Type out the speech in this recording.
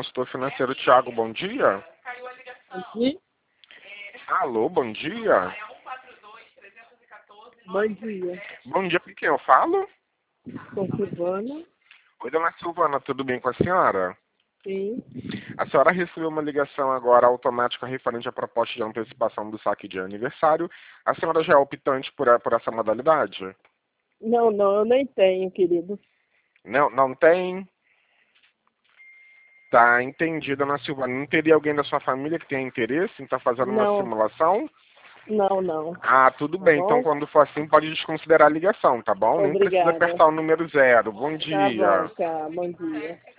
consultor financeiro Thiago, bom dia. Aqui? Alô, bom dia. Bom dia. Bom dia, com quem eu falo? Com Silvana? Oi, dona Silvana, tudo bem com a senhora? Sim. A senhora recebeu uma ligação agora automática referente à proposta de antecipação do saque de aniversário. A senhora já é optante por essa modalidade? Não, eu nem tenho, querido. Não, não tem? Tá, entendi, dona Silvana. Não teria alguém da sua família que tenha interesse em estar fazendo uma Não, simulação? não. Ah, tudo Tá bem. Então, bom? quando for assim, pode desconsiderar a ligação, tá bom? Nem precisa Obrigada. apertar o número 0. Bom Tá bom, dia. tá. Bom dia.